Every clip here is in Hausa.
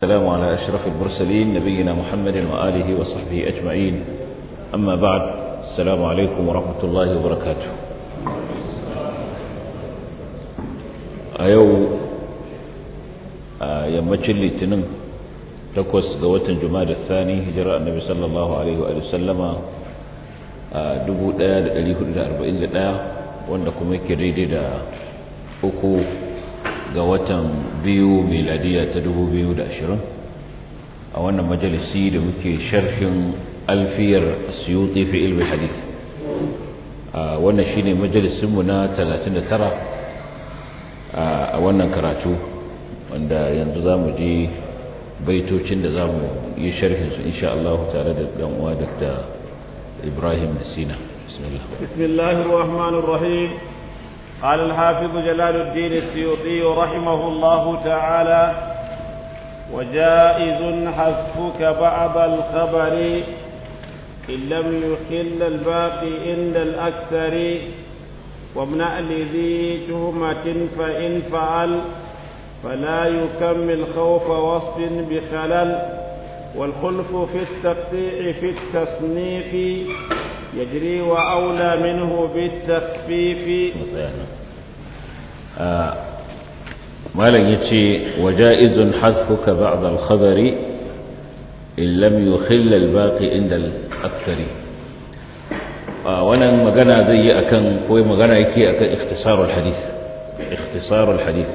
السلام على أشرف المرسلين نبينا محمد وآله وصحبه أجمعين. أما بعد، السلام عليكم ورحمة الله وبركاته. أيو يمجل لتنم تقوس قوة جماد الثاني هجراء النبي صلى الله عليه وآله وسلم دبو دايا لليه الأربعين دايا وأنكم يكريد دا أكو ga watan biyu miladiya ta 2020 a wannan majalisi da muke sharhin alfiyar Suyuti fi ilmi hadith. Wannan shine majalisinmu na 39 a wannan karatu, wanda yanzu zamu ji baitocin da zamu yi sharhin su insha Allah tare da dan uwa Dr. Ibrahim Nasina. Bismillahir Rahmanir Rahim. قال الحافظ جلال الدين السيوطي رحمه الله تعالى: وجائز حذفك بعض الخبر إن لم يخل الباقي عند الأكثر، وامنع لذي تهمة فإن فعل فلا يكمل خوف وصف بخلل، والخلف في التقطيع في التصنيف يجري وأولى منه بالتخفيف. مالا يتشي: وجائز حذفك بعض الخبر إن لم يخل الباقي عند الأكثر. وانا مغانا زي أكن كوي مغانا يكي أكن اختصار الحديث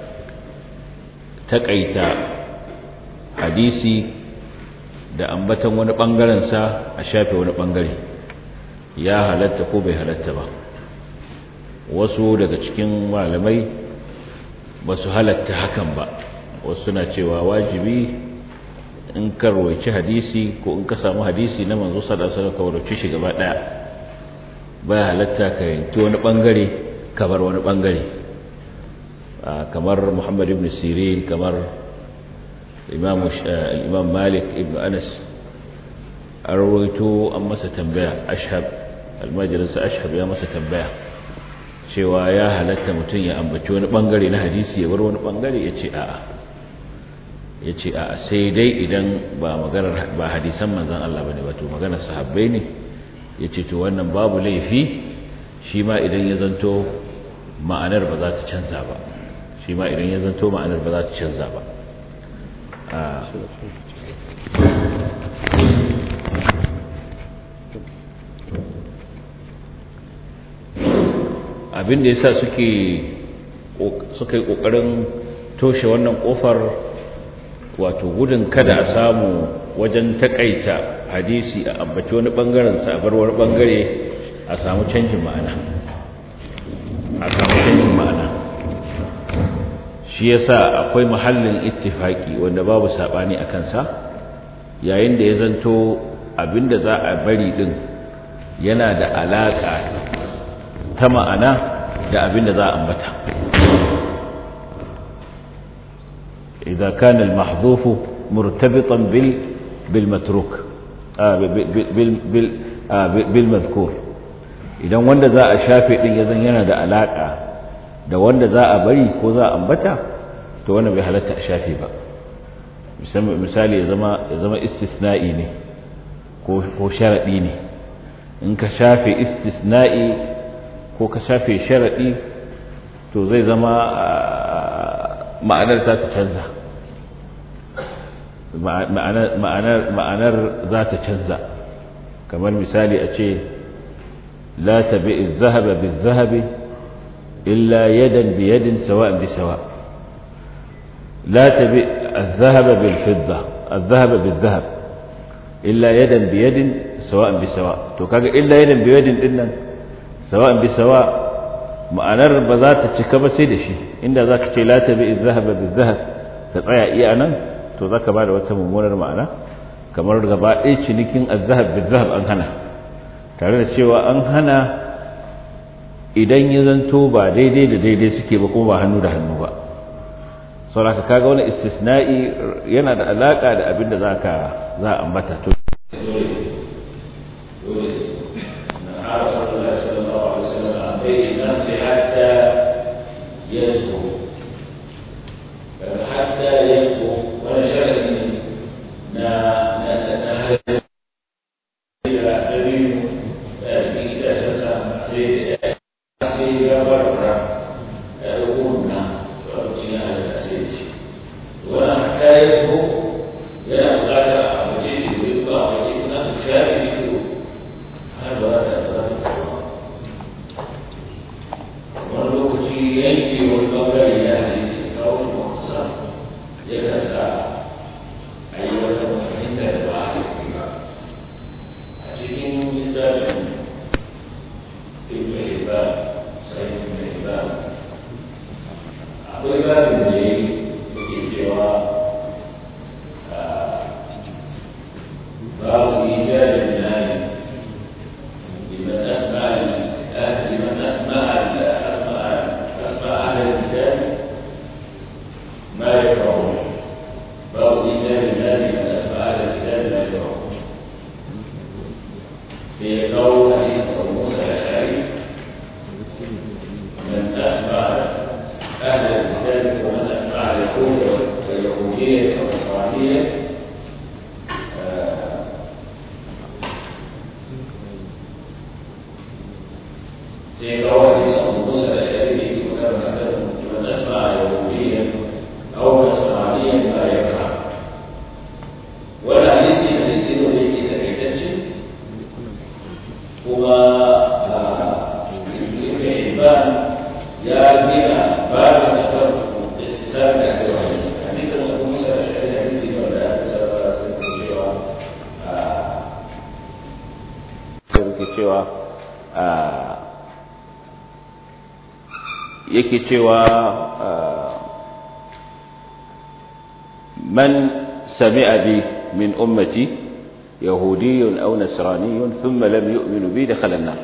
تقعيت حديثي da ambatan wani bangaren sa a shafe wani bangare, ya halatta ko bai halatta ba. Wasu daga cikin malamai ba su halatta hakan ba. Wasu suna cewa wajibi in ka rawaici hadisi ko in ka samu hadisi na manzo sallallahu alaihi wasallam ka rawaice shi gaba daya, bai halatta ka yanki wani bangare ka bar wani bangare. Kamar Muhammad ibn Sirin, kamar Imam Malik ibn Anas an rawaito an masa tambaya, Ashhab almajirinsa Ashhab ya masa tambaya cewa ya halatta mutum ya ambaci wani bangare na hadisi ya bar wani bangare. yace a'a sai dai idan ba hadisan manzon Allah bane, wato maganar sahabbai ne. yace to wannan babu laifi, shi ma idan ya zanto ma'anar ba za ta canza ba. Abin da yasa suka yi kokarin toshe wannan kofar, wato gudun kada a samu wajen takaita hadisi a ambaci wani bangaren sa a bar wani bangare, a samu canjin ma'ana. Shi yasa akwai mahallin ittifaki wanda babu sabani a kansa, yayin da ya zanto abinda za a bari din yana da alaka ta ma'ana da abinda za a ambata. idza kana al-mahdhuf murtabitan bil matruk bil madhkur, idan wanda za a shafe din yazan yana da alaka da wanda za a bari ko za a ambata, to wannan bai halatta a shafe ba. Misali ya zama istisna'i ne ko sharadi ne. In ka shafe istisna'i ko ka shafe sharadi, to zai zama ma'anar za ta canza. Ma'anar za ta canza. Kamar misali a ce la tabi'i adh-dhahaba bil-dhahabi إلا يدا بيد سواء بسواء. لا تبيع الذهب بالذهب إلا يدا بيد سواء بسواء. تو kaga إلا يدا بيد dinnan سواء بسواء ma'anar ba za ta cika ba sai da shi. Inda zaka ce la tabi'i adh-dhahaba bil-dhahab ka tsaya iya nan, to zaka bada wata mummunar ma'ana, kamar gaba ɗaya cinikin adh-dhahab bil-dhahab an hana, tare da cewa an hana idan ya zanto ba daidai da daidai suke ba, kuma ba hannu da hannu ba. saboda kaga wani istisna'i yana da alaka da abin da za a ambata. To حتى يذكر ولا شرط hatta yasbu yana buƙatar a mace shi duk ba a mace kuna ta shafi shi har ba za ta wani lokaci yanke wani ɓangare na hadisi kawo shi makusa yakan sa a yi wata fahimta da ba a ciki ba a cikin littafin ibn Hibban sai ibn Hibban akwai babin da yake cewa babu ijabin nani liman asma أهل الكتاب ما يكرهون باب إيجاب النار من أسماء أهل الكتاب ما يكرهون سيقول حديث أبو موسى الأشعري من أسمع أهل الكتاب ومن أسمع اليهود واليهودية والنصرانية سيقول حديث أبو موسى الأشعري من أسمع يهوديا أو نصرانيا ما يكره ولا حديث وليك سكتتش وما ابن حبان يا بنا باب التفرق اختصار أهل الحديث حديث أبو موسى الأشعري حديث ولا yake cewa man sami'a bi min ummati yahudiyyun aw nasraniyyun thumma lam yu'min bi dakhala an-nar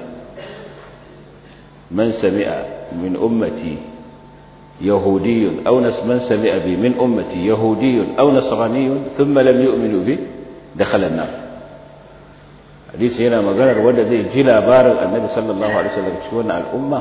man sami'a min ummati yahudiyyun aw man sami'a bi min ummati yahudiyyun aw nasraniyyun thumma lam yu'min bi dakhala an-nar hadisi yana maganar wanda zai ji labarin annabi sallallahu alaihi wasallam cikin wannan al'umma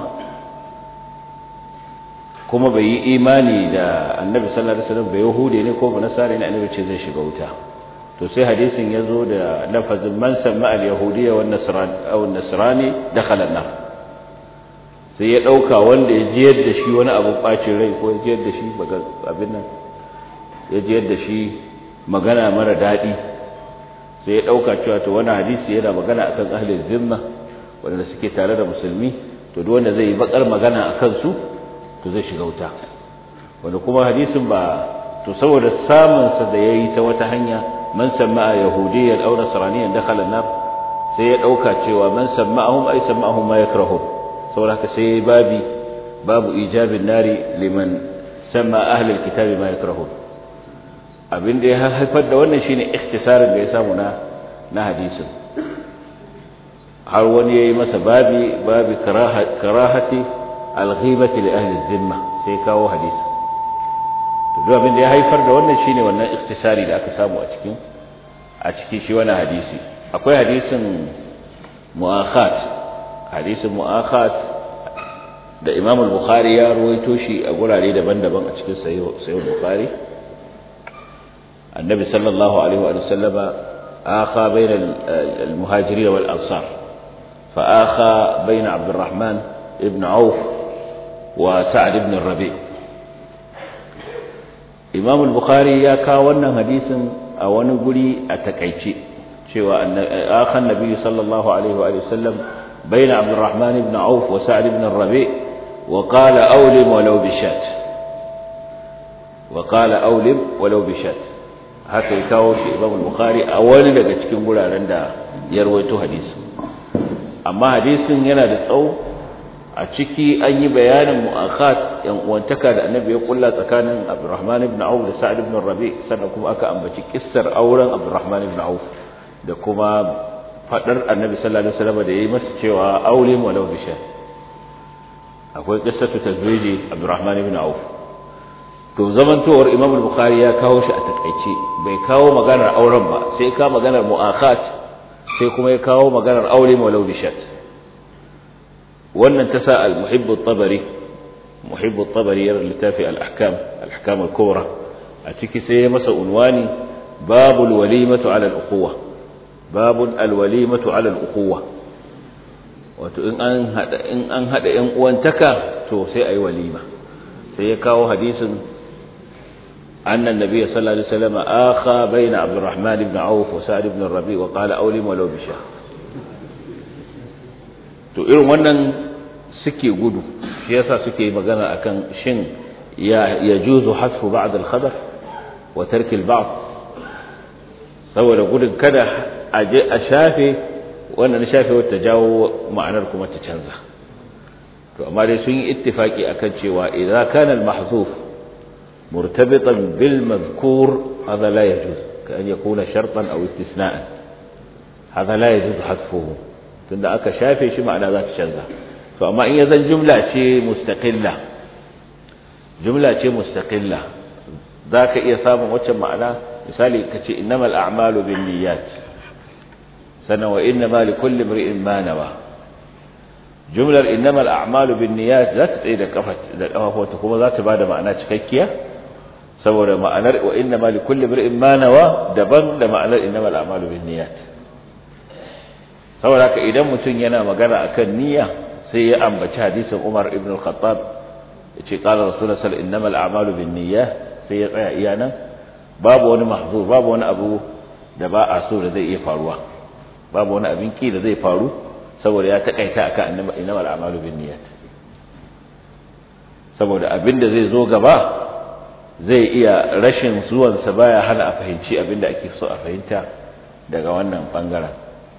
kuma bai yi imani da annabi sallallahu alaihi wasallam bai yahude ne ko nasara ne annabi ce zai shiga wuta to sai hadisin yazo da lafazin man sama al-yahudiyya wan nasrani aw an-nasrani dakhala an-nar sai ya dauka wanda ya jiyar da shi wani abu bacin rai ko ya jiyar da shi abin nan ya jiyar da shi magana mara dadi sai ya dauka cewa to wannan hadisi yana magana akan ahli zimma wanda suke tare da musulmi to duk wanda zai yi bakar magana akan su to zai shiga wuta wanda kuma hadisin ba to saboda samun sa da yayi ta wata hanya man sama'a yahudiyyan aw nasraniyan dakhala an-nar sai ya dauka cewa man sama'ahum ay sama'ahum ma yakrahun saboda haka sai babu ijabin nari liman sama'a ahli al-kitabi ma yakrahun abin da ya haifar da wannan shine ikhtisarin da ya samu na hadisin har wani yayi masa babi karahati al-ghibati li ahli az-zimma sai kawo hadisi to duk abin da ya haifar da wannan shine wannan ikhtisari da aka samu a cikin shi wannan hadisi akwai hadisin mu'akhat da Imam al-Bukhari ya ruwaito shi a gurare daban-daban a cikin sahih al-Bukhari annabi sallallahu alaihi wa sallama akha bayna al-muhajirin wal ansar fa akha bayna Abdurrahman ibn Auf وسعد بن الربيع Imam al-Bukhari ya kawo wannan hadisin a wani guri a takeice cewa akhan nabi sallallahu alaihi wa sallam baina Abdurrahman ibn Auf wa Sa'd ibn Rabi' wa qala awlim walau bishat haka ya kawo shi Imam al-Bukhari a wani daga cikin guraren da ya rawaito hadisi amma hadisin yana da tsawo a ciki an yi bayanin mu'akhat yan uwantaka da annabi ya kulla tsakanin Abdurrahman ibn Auf da Sa'd ibn Rabi' sannan kuma aka ambaci kissar auren Abdurrahman ibn Auf da kuma fadar annabi sallallahu alaihi wasallam da yayi masa cewa aulim walau bisha akwai qissatu tazwiji Abdurrahman ibn Auf to zamantowar Imam al-Bukhari ya kawo shi a takaice bai kawo maganar auren ba sai ka maganar mu'akhat sai kuma ya kawo maganar aulim walau bisha wannan ta sa al-muhibb at-tabari ya littafi al-ahkam al-kubra a ciki sai ya masa unwani babul walimatu ala al-ukhuwa wato in an hada yan uwantaka to sai ayi walima sai ya kawo hadisin أن النبي صلى الله عليه وسلم آخى بين عبد الرحمن بن عوف وسعد بن الربيع وقال أولم ولو بشاه. to irin wannan suke gudu shi yasa suke magana akan shin ya yajuzu hasfu ba'd al-khabar wa tark al-ba'd saboda gudun kada a je a shafe wannan shafe wata jawo ma'anar kuma ta canza. to amma dai sun yi ittifaki akan cewa idza kana al-mahzuf murtabitan bil mazkur hadha la yajuz ka an yakuna shartan aw istisna'an hadha la yajuz hasfuhu tunda aka shafe shi ma'ana za ta canza. to amma in yazan jumla ce mustaqilla zaka iya samun waccan ma'ana. misali kace innamal a'malu binniyat sana wa innama likulli imrin ma nawa. jumlar innamal a'malu binniyat za ta tsaye da kafafuwa kuma za ta bada ma'ana cikakkiya saboda ma'anar wa innama likulli imrin ma nawa daban da ma'anar innamal a'malu binniyat. saboda haka idan mutum yana magana akan niyya sai ya ambaci hadisin Umar ibn al-Khattab yace qala Rasulullah sallallahu alaihi wasallam innamal a'malu binniyat sai ya tsaya iya nan babu wani mahzur babu wani abu da ba a so da zai iya faruwa babu wani abin ki da zai faru saboda ya takaita akan innamal a'malu binniyat saboda abin da zai zo gaba zai iya rashin zuwansa baya hana a fahimci abin da ake so a fahimta daga wannan bangaren.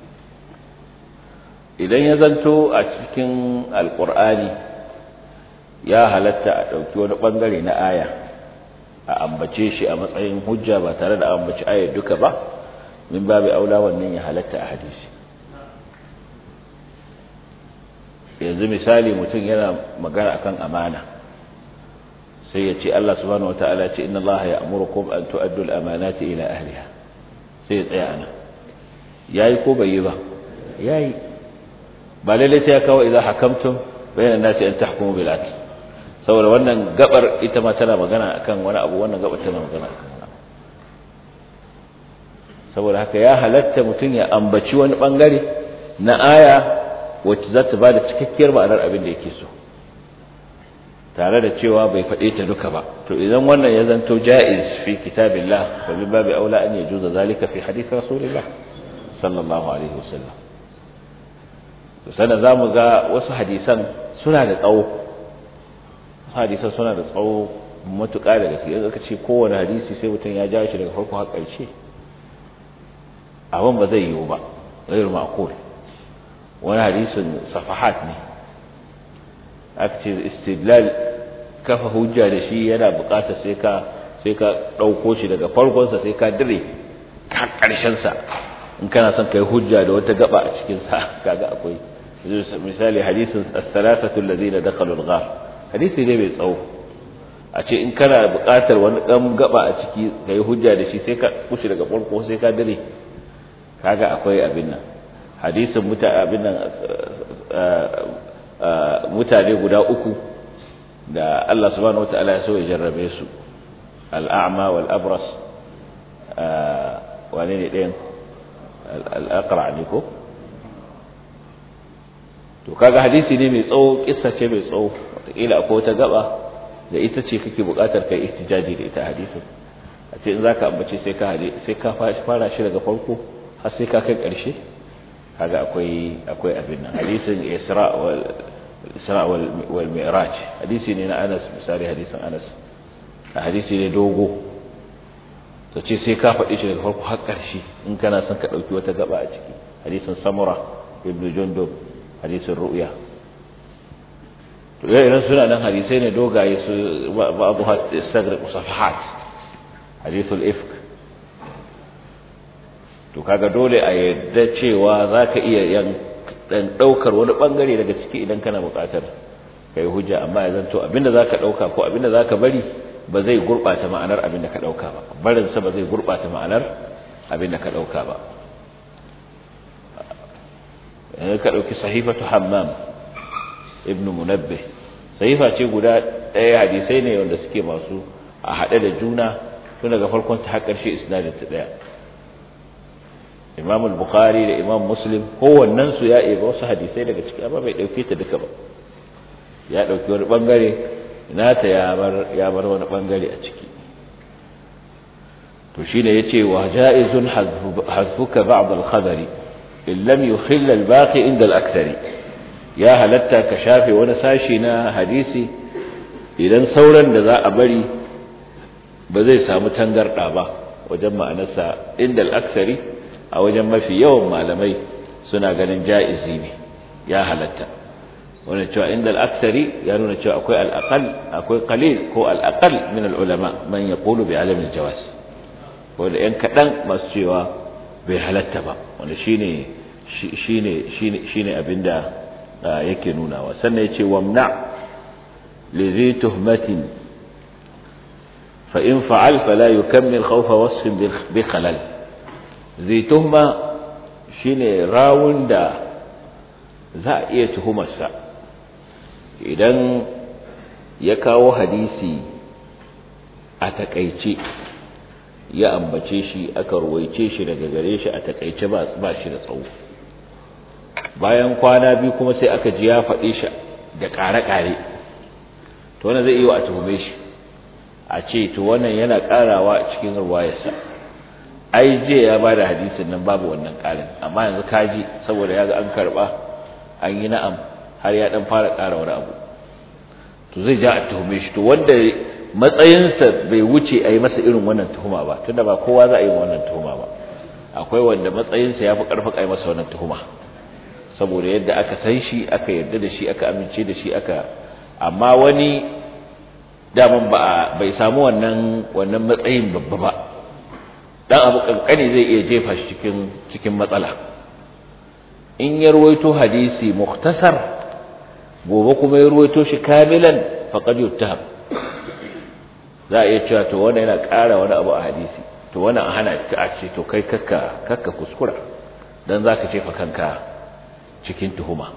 idan ya zanto a cikin alkur'ani ya halatta a ɗauki wani ɓangare na aya a ambace shi a matsayin hujja ba tare da ambaci ayar duka ba min babu aula wannan ya halatta a hadisi. yanzu misali mutum yana magana akan amana sai ya ce Allah subhanahu wataala ce inna Allah ya'murukum an tu'addu al-amanati ila ahliha sai ya tsaya ana yayi ko bai yi ba yayi ba lalle sai ya kawo idza hakamtum bainan nasi an tahkumu bil adl saboda wannan gabar ita ma tana magana akan wani abu wannan gabar tana magana akan wani abu saboda haka ya halatta mutum ya ambaci wani bangare na aya wacce za ta bada cikakkiyar ma'anar abin da yake so tare da cewa bai faɗe ta duka ba. to idan wannan ya zanto jaiz fi kitabillah fa min babi aula an yajuza zalika fi hadith rasulillah sallallahu alaihi wasallam. sannan za mu ga wasu hadisan suna da tsawo matuƙa da gaske yanzu aka ce kowane hadisi sai mutum ya ja shi daga farko har ƙarshe abin ba zai yiwu ba ghairu ma'qul. wani hadisin safahat ne aka ce istidlal kafa hujja da shi yana buƙatar sai ka ɗauko shi daga farkonsa sai ka dire har ƙarshensa in kana son kai hujja da wata gaba a cikin sa kaga akwai misali hadisin as-salasatu alladhina dakhalu al-ghar hadisi ne mai tsawo a ce in kana buƙatar wani dan gaba a ciki kai hujja da shi sai ka kushi daga farko sai ka dire kaga akwai abin nan hadisin mutane guda uku da Allah subhanahu wataala ya so ya jarrabe su al-a'ma wal abras wane ne ɗayan al-aqra ne ko to kaga hadisi ne mai tsawo kissa ce mai tsawo wataƙila akwai wata gaba da ita ce kake buƙatar kai ihtijaji da ita hadisin a ce in zaka ambace sai ka fara shi daga farko har sai ka kai ƙarshe kaga akwai abin nan hadisin Isra wal Mi'raj hadisi ne na Anas misali hadisin Anas hadisi ne dogo to ce sai ka faɗi shi daga farko har ƙarshe in kana son ka ɗauki wata gaba a ciki hadisin Samura ibn Jundub hadisin ru'ya to irin suna nan hadisai ne dogaye su ba'dhu istagriq safahat hadithul ifk to kaga dole a yadda cewa zaka iya yan dan daukar wani bangare daga ciki idan kana buƙatar kai hujja amma ya zanto abinda zaka dauka ko abinda zaka bari ba zai gurbata ma'anar abinda ka dauka ba barin sa ba zai gurbata ma'anar abinda ka dauka ba. ka dauki sahifatu Hammam ibn Munabbih sahifa ce guda ɗaya hadisai ne wanda suke masu a hade da juna tun daga farkon ta har ƙarshe isnadin ta daya. Imam al-Bukhari da Imam Muslim kowannen su ya eba wasu hadisai daga ciki amma bai dauke ta duka ba ya dauki wani bangare nata ya bar wani bangare a ciki to shine yace wa ja'izun hazfuka ba'd al-khabari in lam yukhill al-baqi inda al-akthari, ya halatta ka shafe wani sashi na hadisi idan sauran da za a bari ba zai samu tangarda ba wajen ma'anarsa inda al-akthari, a wajen mafi yawan malamai suna ganin ja'izi ne, ya halatta. wannan cewa inda al-akthari ya nuna cewa akwai al-aqall, akwai qalil ko al-aqall min al-ulama man yaqulu bi alam al-jawaz, wanda yan kadan masu cewa bai halatta ba, wanda shine abinda yake nunawa. sannan yace wamna li dhi tuhmatin fa in fa'al fala yukammil khawfa wasf bi khalal. dhi tuhma shine rawun da za a iya tuhumarsa idan ya kawo hadisi a takaice, ya ambace shi, aka ruwaice shi daga gare shi a takaice ba shi da tsawo, bayan kwana biyu kuma sai aka ji ya faɗi shi da ƙare-ƙare, to wannan zai iya a tuhume shi a ce to wannan yana ƙarawa a cikin ruwayarsa, ai je ya ba da hadisin nan babu wannan ƙarin, amma yanzu kaji saboda ya ga an karɓa an yi na'am har ya dan fara ƙara wani abu, to zai ja a tuhume shi. To wanda matsayinsa bai wuce a yi masa irin wannan tuhuma ba, tunda ba kowa za a yi wannan tuhuma ba, akwai wanda matsayinsa ya fi ƙarfin a yi masa wannan tuhuma saboda yadda aka san shi, aka yarda da shi, aka amince da shi, amma wani daman bai samu wannan matsayin babba ba, dan abu kankani zai iya jefa shi cikin matsala. in ya ruwaito hadisi mukhtasar gobe kuma ya ruwaito shi kamilan faqad yuttaham, za a iya cewa to wannan yana ƙara wani abu a hadisi, to wannan hana ka a ce to kai kakka kuskura dan zaka jefa kanka cikin tuhuma,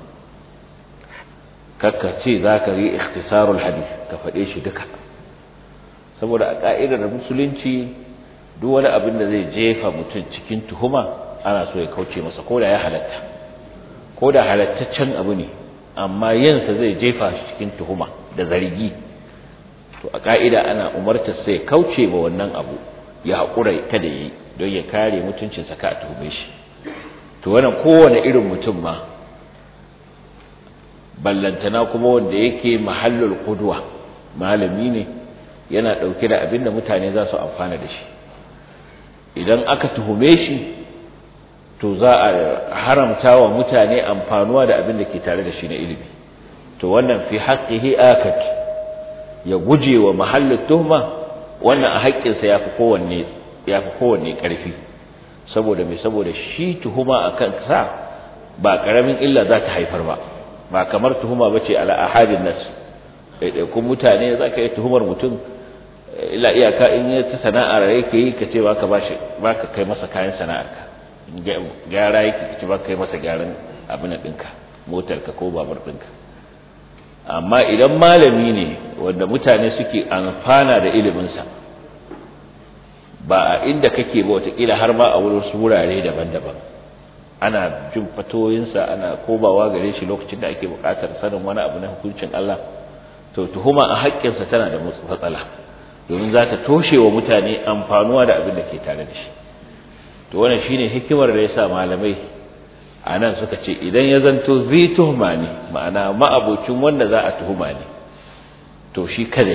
kakka ce zaka yi ikhtisarul hadith ka faɗe shi duka, saboda a ka'idar musulunci duk wani abin da zai jefa mutum cikin tuhuma ana so ya kauce masa, ko da ya halatta, ko da halattaccen abu ne, amma yinsa zai jefa shi cikin tuhuma da zargi, to a ka'ida ana umartar sai kauce wa wannan abu, ya haƙura kada yi don ya kare mutuncinsa ka a tuhume shi. to wannan kowane irin mutum ma, ballantana kuma wanda yake mahallul qudwa, malami ne yana ɗauke da abin da mutane za su amfana da shi, idan aka tuhume shi to za a haramta wa mutane amfanuwa da abin da ke tare da shi na ilimi. to wannan fi haqqihi akat, ya guje wa mahallin tuhma, wannan a haƙƙinsa yafi kowanne ƙarfi, saboda shi tuhuma akan sa ba karamin illa za ta haifar ba kamar tuhuma bace ala ahadin nas, kun mutane zaka yi tuhumar mutum illa iyaka in ya ta sana'ar yake yi kace baka kai masa kayan sana'arka, gyara yake kace baka kai masa gyaran abin ɗinka, motarka ko babur ɗinka. amma idan malami ne wanda mutane suke amfana da iliminsa, ba a inda kake ba wataƙila har ma a wurin wurare daban-daban, ana jin fatoyinsa, ana kobawa gare shi lokacin da ake buƙatar sanin wani abu na hukuncin Allah, to tuhuma a haƙƙinsa tana da matsala, domin za ta toshe wa mutane amfanuwa da abin da ke tare da shi. to wannan shine hikimar da yasa malamai a nan suka ce idan ya zanto zai tuhuma ne, ma'ana ma'abocin wanda za a tuhuma ne, to shi kada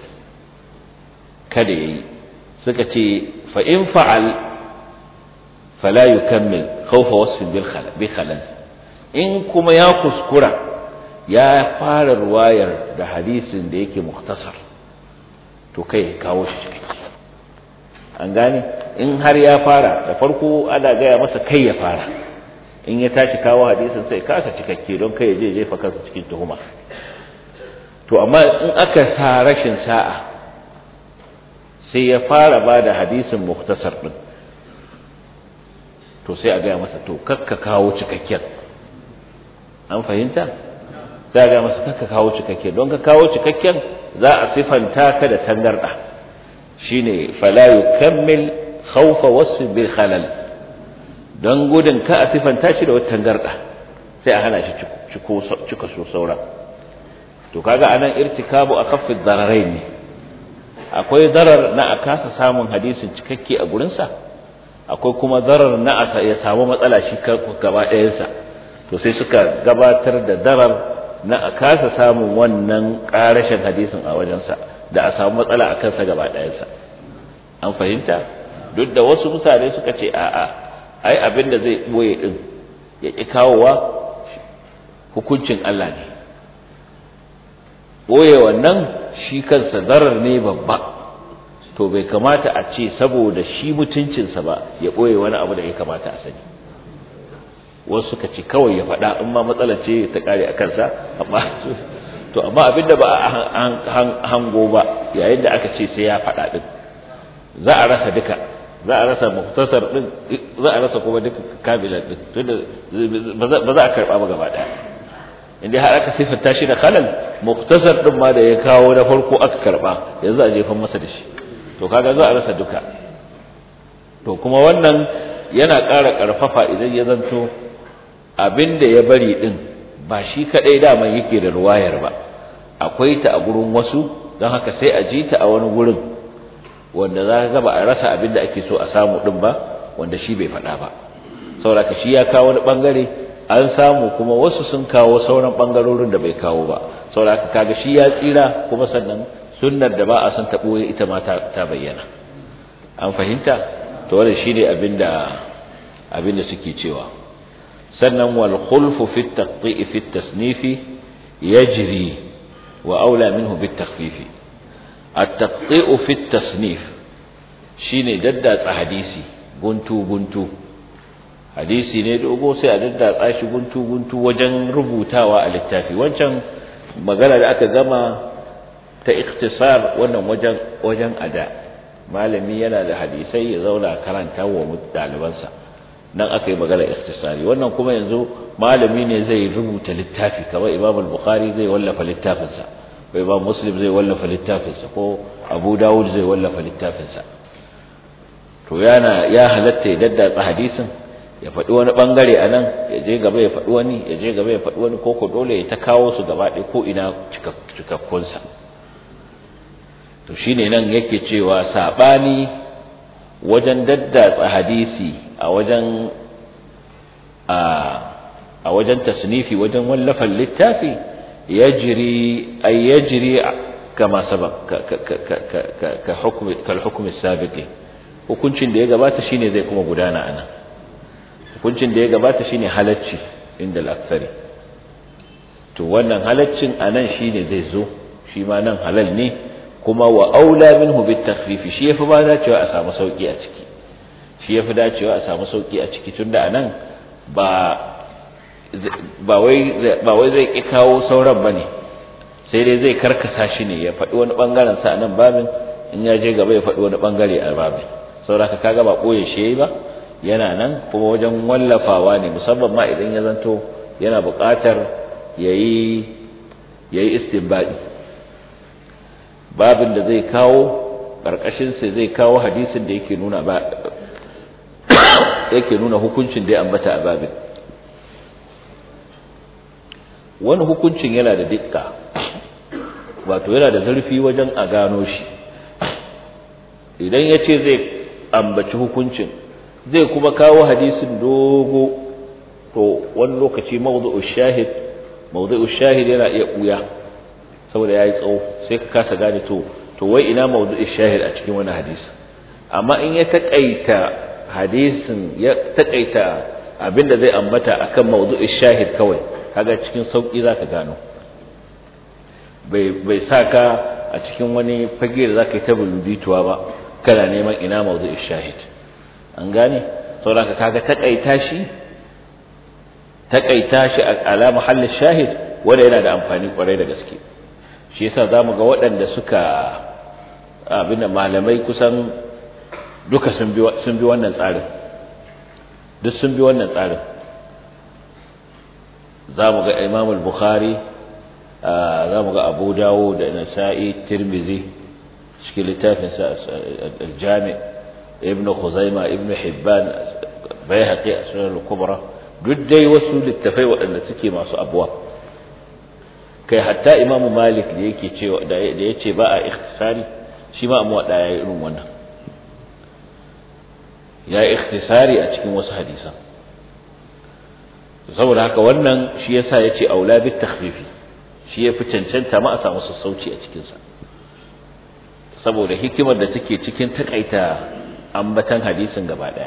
yayi suka ce fa in fa'al fala yukammil khawfa wasfin bi khalal. in kuma ya kuskura ya fara ruwayar da hadisin da yake mukhtasar, to kai kawo shi cikakke. an gane, in har ya fara da farko ana gaya masa kai ya fara, in ya tashi kawo hadisin sai kasa cikakke don kai ya je jefa kansa cikin tuhuma. to amma in aka sa rashin sa'a sai ya fara ba da hadisin mukhtasar din, to sai a gaya masa to kakka kawo cikakken. an fahimta? za a gaya masa kakka kawo cikakken, don ka kawo cikakken za a sifanta ka da tangarda, shine fala yukammil khawfa wasf bil khalal, don gudun ka a sifanta shi da wata tangarda sai a hana shi cika so sauran. to kaga anan irtikabu akhaffi dararain ne, akwai darar na a kasa samun hadisin cikakke a gurinsa, akwai kuma darar na ya samu matsala shi gaba ɗayansa, to sai suka gabatar da darar na a kasa samun wannan ƙarashin hadisin a wajensa da a samu matsala a kansa gaba ɗayansa. An fahimta? Duk da wasu mutane suka ce a'a, ai abin da zai ɓoye ɗin ya ƙi kawowa hukuncin Allah ne, ɓoye wannan shi kansa darar ne babba, to bai kamata a ce saboda shi mutuncinsa ba ya ɓoye wani abu da ya kamata a sani. Wasu suka ce kawai ya faɗa in ma matsalar ce ta ƙare a kansa, amma abinda ba a hango ba yayin da aka ce sai ya faɗa ɗin, za a rasa duka, za a rasa muktasar ɗin, za a rasa kuma duka kamilan ɗin, tunda ba za a karɓa ba gaba ɗaya. Inda har aka siffanta shi da halal, muktasar ɗin ma da ya kawo na farko aka karɓa, yanzu a jefan masa da shi, to kaga za a rasa duka. To kuma wannan yana ƙara ƙarfafa idan ya zanto abin da ya bari ɗin ba shi kaɗai daman yake da ruwayar ba, akwai ta a gurin wasu, don haka sai a ji ta a wani gurin wanda za ka ba a rasa abin da ake so a samu ɗin ba, wanda shi bai faɗa ba. Saboda shi ya kawo wani ɓangare, an samu kuma wasu sun kawo sauran ɓangarorin da bai kawo ba, saboda kaga shi ya tsira, kuma sannan sunnar da ba a son ta ɓoye ita ma ta bayyana. An fahimta? To wannan shine abin da suke cewa. Sannan wal khulfu fi at-taqti' fi at-tasnif yajri wa aula minhu bit takhfif. At-taqti' fi at-tasnif shine daddatsa hadisi guntu hadisi ne dogo sai a daddatsa shi guntu wajen rubutawa a littafi. Wancan magana da aka gama ta ikhtisar, wannan wajen ada malami yana da hadisai ya zauna karanta wa dalibansa, nan aka yi magana ikhtisari. Wannan kuma yanzu malami ne zai rubuta littafi, kamar Imam al-Bukhari zai wallafa littafinsa, ko Imam Muslim zai wallafa littafinsa, ko Abu Dawud zai wallafa littafinsa. To ya halatta ya daddatsa hadisin, ya faɗi wani ɓangare a nan, ya je gaba ya faɗi wani, ya je gaba ya faɗi wani, ko dole ya ta kawo su gaba ɗaya ko ina cikakkunsa. To shine nan yake cewa saɓani wajen daddatsa hadisi a wajen tasnifi, wajen wallafan littafi, yajri kama sabab kal hukm as-sabiqi. Hukuncin da ya gabata shine zai kuma gudana anan. Hukuncin da ya gabata shine halacci inda al-aktsari, to wannan halaccin anan shine zai zo, shi ma nan halal ne, kuma wa aula minhu bit takhfif, shi yafi ba dacewa a samu sauki a ciki, shi yafi dacewa a samu sauki a ciki, tunda anan ba wai zai ki kawo sauran bane, sai dai zai karkasa shi ne, ya faɗi wani bangaren sa anan babin, in ya je gaba ya faɗi wani bangare a babin. Saboda kaga ba koye shi yayi ba, yana nan, kuma wajen wallafawa ne, musamman ma idan ya zanto yana buƙatar yayi istinbadi. Babin da zai kawo ƙarƙashin sa zai kawo hadisin da yake nuna hukuncin da ya ambata a babin. Wani hukuncin yana da dikka, wato yana da zurfi wajen a gano shi. Idan ya ce zai ambaci hukuncin, zai kuma kawo hadisin dogo, to wani lokaci mawdu'ush shahid yana iya ɓuya saboda yayi tsawo, sai ka kasa gane to wai ina mawdu'ush shahid a cikin wannan hadisi. Amma in ya takaita hadisin, ya takaita abinda zai ambata akan mawdu'ush shahid kawai, kaga cikin sauki zaka gano, bai saka a cikin wani fage da zaka yi ta buludituwa ba kana neman ina mawdu'ush shahid. An gane? Saboda kaga takaita shi ala mahallin shahid wanda yana da amfani kwarai da gaske. Shi yasa zamu ga waɗanda suka abin da malamai kusan duka sun bi wannan tsarin, duk sun bi wannan tsarin. Zamu ga Imam al-Bukhari, zamu ga Abu Dawud da Nasa'i, Tirmidhi cikin littafin sa al-Jami', Ibn Khuzaimah, Ibn Hibban, Baihaqi a Sunan al-Kubra, duk dai wasu littafai waɗanda suke masu abuwa. Kai hatta Imam Malik da yake cewa da yace ba a ikhtisari, shi ma amma da yayi irin wannan ya yi ikhtisari a cikin wasu hadisan saboda haka wannan shi yasa yace aula bit takhfifi shi yafi cancanta ma a samu sassauci a cikin sa saboda hikimar da take cikin takaita ambatan hadisin gaba daya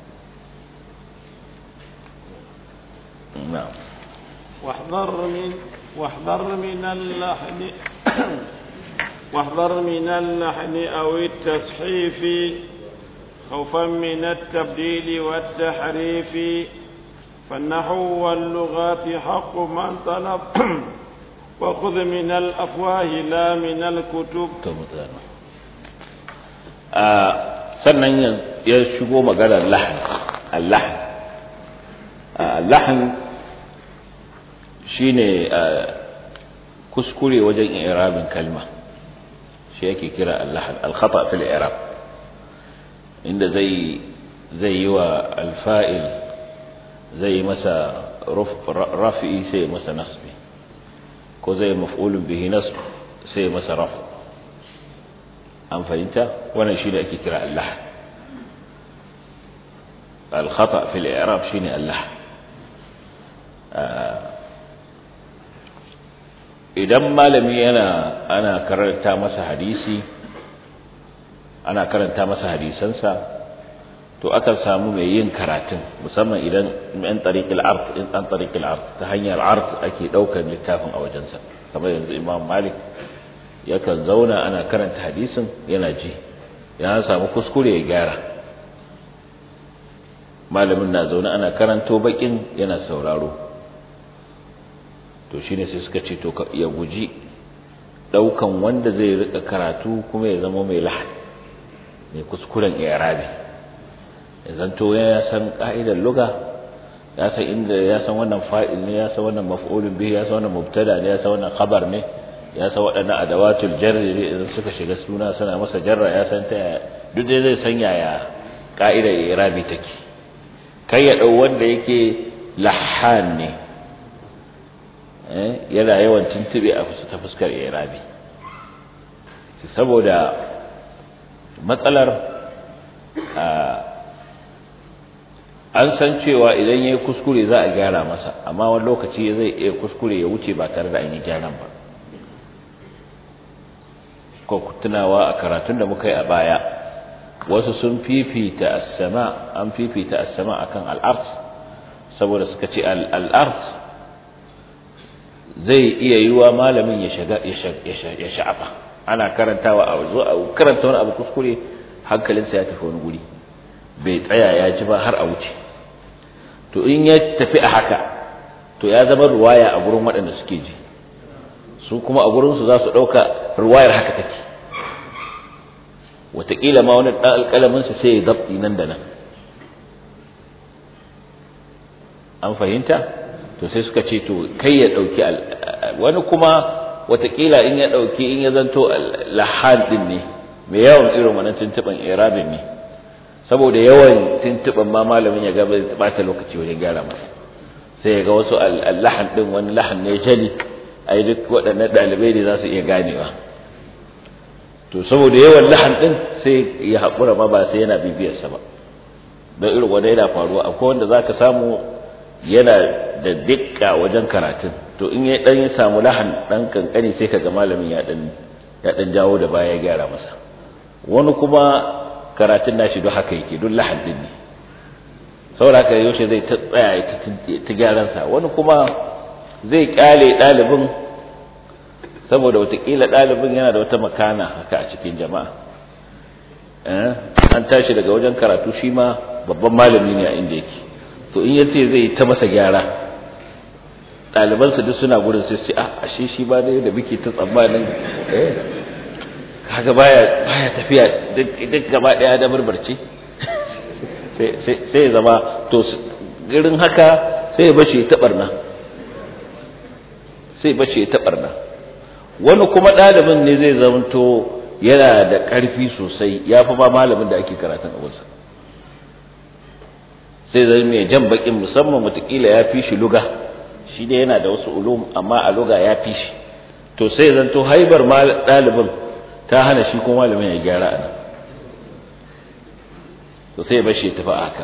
na'am واحذر من اللحن أو التصحيف خوفا من التبديل والتحريف فالنحو واللغات حق من طلب وخذ من الأفواه لا من الكتب. sannan ya shigo maganar lahan shine kuskure wajen i'rabin kalma shi yake kira al-lahan al-khata fil i'rab inda zai yi wa al-fa'il zai masa rafi sai masa nasbi ko zai maf'ulun bihi nasb sai masa rafu an fahimta wannan shine ake kira al-lahan al-khata fil i'rab shine al-lahan idan malami ana karanta masa hadisi ana karanta masa hadisansa to akan samu mai yin karatun musamman idan an tariqil ard ta hanyar ard ake daukar littafin a wajensa kamar yanzu Imam Malik yakan zauna ana karanta hadisin yana ji ya samu kuskure ya gyara malamin na zauna ana karanto bakin yana sauraro to shine sai suka ce to ya guji daukan wanda zai rika karatu kuma ya zama mai lahani mai kuskuren i'rabi zanto ya san ka'idar lugha ya san inda ya san wannan fa'il ne ya san wannan maf'ulun bihi ya san wannan mubtada ne ya san wannan khabar ne ya san wadannan adawatul jarr ne idan suka shiga suna suna masa jarra ya san ta duk dai zai san yaya ka'idar i'rabi take kai ya dau wanda yake lahan ne yana yawan tuntube a ta fuskar i'rabi saboda matsalar an san cewa idan yayi kuskure za a gyara masa amma wani lokaci zai iya kuskure ya wuce ba tare da an yi gyaran ba ko tunawa a karatun da muka yi a baya wasu sun fifita as-sama an fifita as-sama akan al-ard saboda suka ce al-ard zai iya yiwa malamin ya sha'afa ana karantawa a zo a karanta wani abu kuskure hankalinsa ya tafi wani guri bai tsaya ya ji ba har a wuce to in ya tafi a haka to ya zama ruwaya a gurin waɗanda suke ji su kuma a gurin su za su ɗauka ruwayar haka take wataƙila ma wani ɗan alƙalaminsa sai ya zaɓi nan da nan an fahimta to sai suka ce to kai ya ɗauki wani kuma wataƙila in ya ɗauki in ya zanto lahan ɗin ne mai yawan irin wannan tuntuɓan irabin ne saboda yawan tuntuɓan ma malamin ya gaba zai ɓata lokaci wajen gyara masa sai ya ga wasu lahan ɗin wani lahan ne jali ai duk waɗannan ɗalibai ne za su iya ganewa to saboda yawan lahan ɗin sai ya haƙura ma ba sai yana bibiyarsa ba don irin wanda yana faruwa akwai wanda za ka samu yana da dukka wajen karatun to in ya dan samu lahan dan kankani sai kaga malamin ya dan jawo da baya ya gyara masa wani kuma karatun nashi duk haka yake duk lahan din ne saboda haka yaushe zai ta tsaya ta gyaran sa wani kuma zai kyale dalibin saboda watakila dalibin yana da wata makana haka a cikin jama'a an tashi daga wajen karatu shi ma babban malami ne a inda yake to in yace zai ta masa gyara ɗalibansa duk suna gurin sai su ashe shi ba dai da muke ta tsammanin kaga baya tafiya duk gaba daya da barbarce sai ya zama to girin haka sai ya bace ta barna wani kuma ɗalibin ne zai zamanto yana da ƙarfi sosai ya fi ba malamin da ake karatun abinsa sai zai mai jan bakin musamman watakila ya fi shi luga shi dai yana da wasu ulum amma a luga ya fi shi to sai zanto haibar ɗalibin ta hana shi kuma malamin ya gyara a nan, to sai ya bashi ya tafi haka.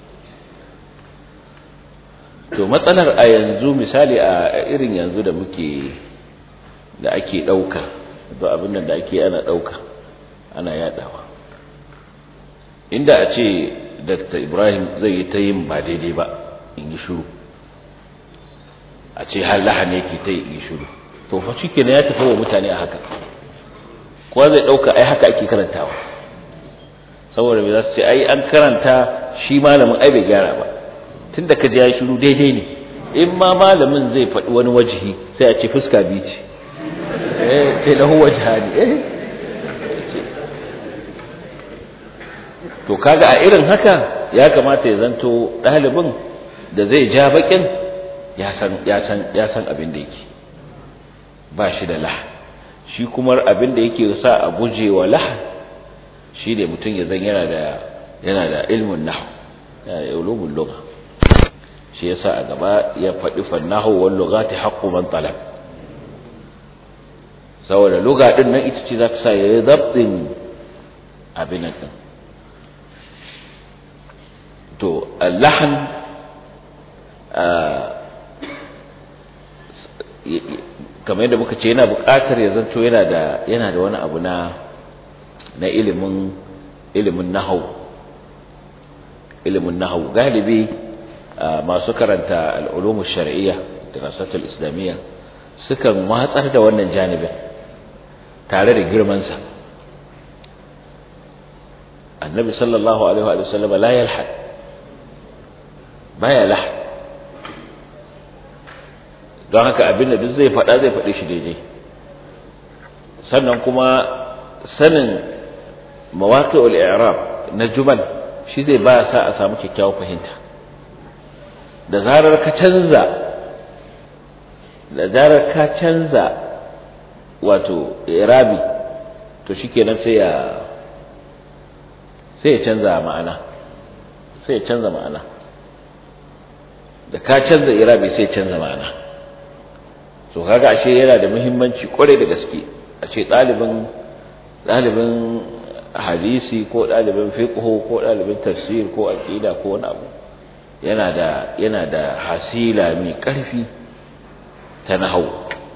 To matsalar a yanzu misali a irin yanzu da ake ɗauka da abin nan da ake ana ɗauka ana yaɗawa, inda a ce Dr. Ibrahim zai yi ta yin ba daidai ba in yi shiru, a ce har lahani yake ta yi shiru, to fa shi kenan ya tafi wa mutane a haka, kowa zai ɗauka ai haka ake karantawa, saboda me za su ce ai an karanta shi malamin ai bai gyara ba, tunda ka ji ya shiru daidai ne. In ma malamin zai faɗi wani wajihi sai a ce fuska biyu ce, sai lahu wajhani, to kaga a irin haka ya kamata ya zanto ɗalibin da zai ja bakin ya san abin da yake ba shi da lahan, shi kuma abin da yake sa a guje wa lahan shi ne mutum ya zan yana da ilmin nahwu, yana da ulumul lugha. Shi yasa a gaba ya faɗi fannahu wal lughati haqqu man talab, saboda lugha din nan ita ce za ta sa ya yi zabtin abin nan. To al-lahn kamar yadda muka ce yana buƙatar ya zanto yana da wani abu na ilimin nahwu. Galibi masu karanta al-ulum ash-shar'iyya da nasatul islamiyya sukan watsar da wannan janibin tare da girman sa. Annabi sallallahu alaihi wa sallam la yalhad, baya lahad, don haka abin da duk zai faɗi shi daidai. Sannan kuma sanin mawaqi'ul i'rab na jumal shi zai ba sa a samu kyakkyawar fahimta. Da zarar ka canza wato i'rabi to shikenan sai ya canza ma'ana, da ka canza i'rabi sai ya canza ma'ana. So kaga ashe yana da muhimmanci kwarai da gaske a ce ɗalibin hadisi ko ɗalibin fiqh ko ɗalibin tafsir ko aqida ko wani abu yana da hasila mai ƙarfi ta nahwu.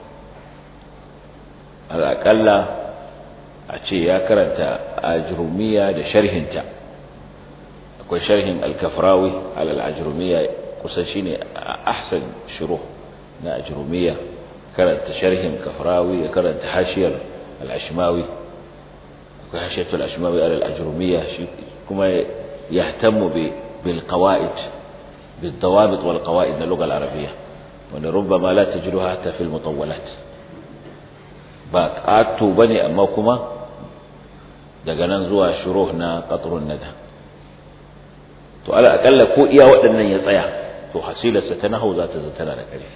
Al'aƙalla a ce ya karanta ajrumiya da sharhinta, akwai sharhin al-Kafrawi al-Ajrumiya, kusan shine ahsan shuruh na ajrumiya. Karanta sharhin Kafrawi, ya karanta hashiyar al-Ashmawi, akwai hashiyatul Ashmawi al-Ajrumiya, shi kuma yahtammu bil qawaid bil dawabit wal qawaid na lugha al-arabiyya, wanda rubbama la tajruha hatta fil mutawwalat. Ba qato bane amma kuma daga nan zuwa shuruh na qatrun nada. To ala akalla ko iya waɗannan ya tsaya, to hasilarsa ta nahwu za ta zantana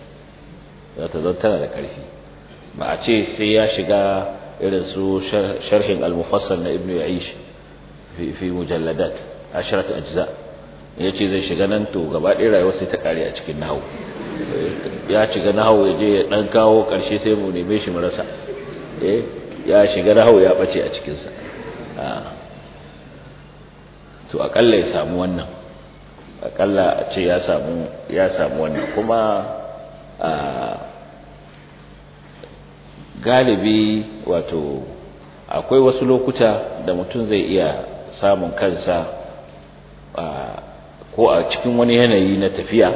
da ƙarfi. Ba a ce sai ya shiga irin su sharhin al-mufassal na ibnu ya'ish fi mujalladat 10 ajza, yace zai shiga nan to gaba ɗaya rayuwar sai ta kare a cikin nahwu. Ya shiga nahwu ya je ya dan kawo ƙarshe sai mu neme shi mu rasa. Ya shiga nahwu ya bace a cikin sa. To akalla ya samu wannan, akalla a ce ya samu wannan. Kuma galibi wato akwai wasu lokuta da mutum zai iya samun kansa ko a cikin wani yanayi na tafiya,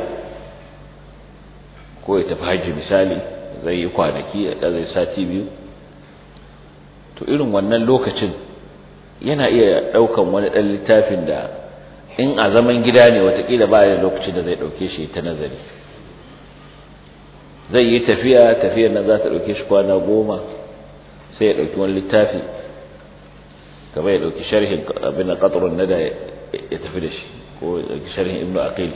ko ya tafi hajji misali, zai yi kwanaki da zai sati biyu. To irin wannan lokacin yana iya ɗaukan wani ɗan littafin da in a zaman gida ne watakila ba da lokacin da zai ɗauke shi ta nazari. Zai yi tafiyar nan za ta ɗauke shi kwana 10, sai ya ɗauki wani littafi kamar ya ɗauki sharhin abin da qatrun nada ya tafi da shi, ko ya ɗauki sharhin ibnu aqil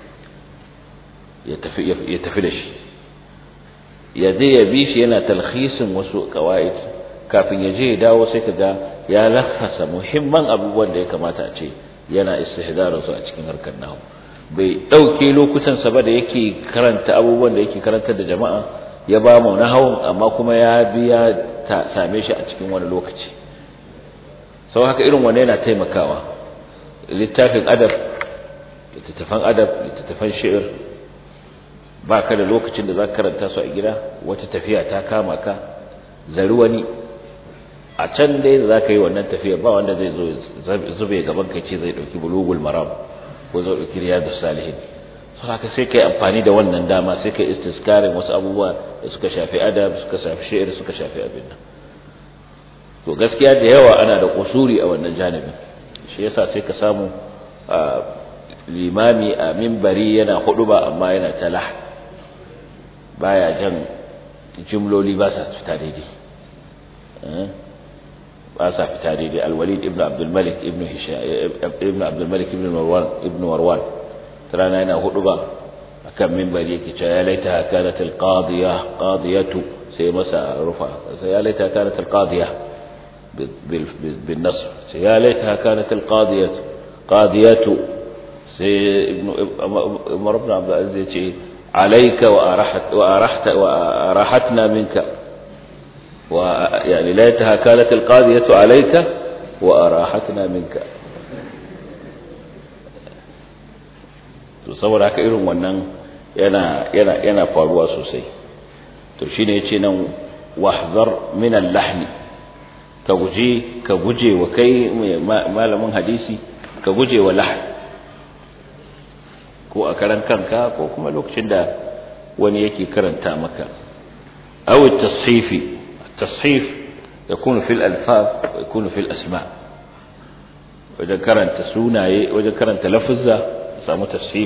ya tafi da shi, ya je ya bi shi yana talhisin wasu qawaid. Kafin ya je ya dawo sai kaga ya lakasa muhimman abubuwan da ya kamata a ce yana istihdarin su a cikin harkar nahwu. Bai dauke lokutan sa ba da yake karanta abubuwan da yake karantar da jama'a ya ba mu nahwu, amma kuma ya biya same shi a cikin wani lokaci. Sau haka irin wannan yana taimakawa. Littafin adab, littattafan shi'ir, ba ka da lokacin da za ka karanta su a gida, wata tafiya ta kama ka, zari wani a can dai za ka yi wannan tafiya, ba wanda zai zo zube gaban kai ce zai ɗauki bulugul maram ko zai ɗauki riyadus salihin. Sau haka sai ka yi amfani da wannan dama, sai ka yi istiskarin wasu abubuwa da suka shafi adab, suka shafi shi'ir, suka shafi abin nan. To gaskiya da yawa ana da kusuri a wannan janibin, shi yasa sai ka samu limami a minbari yana huduba amma yana talah, baya jan jumloli, ba sa fita daidai, Al-Walid ibn Abdul Malik ibn Abdul Malik ibn Marwan tarana yana huduba akan minbari yake cewa ya laita kanat qadiyatu, sai masa rufa, sai ya laita kanat qadiyah بالنصب يا ليتها كانت قاضية ابن عمر بن عبد العزيز عليك وأراحتنا منك، يعني ليتها كانت القاضية عليك وأراحتنا منك. to saboda haka irin wannan yana faruwa sosai. To shine yace nan wahzar min al-lahni, ka guje wa kai malamin hadisi, ka guje wa lahan, ko a karan kanka ko kuma lokacin da wani yake karanta maka. aw at-tashif yakunu fil alfaz wa yakunu fil asma, wajen karanta sunaye, wajen karanta lafuzza samu tashif,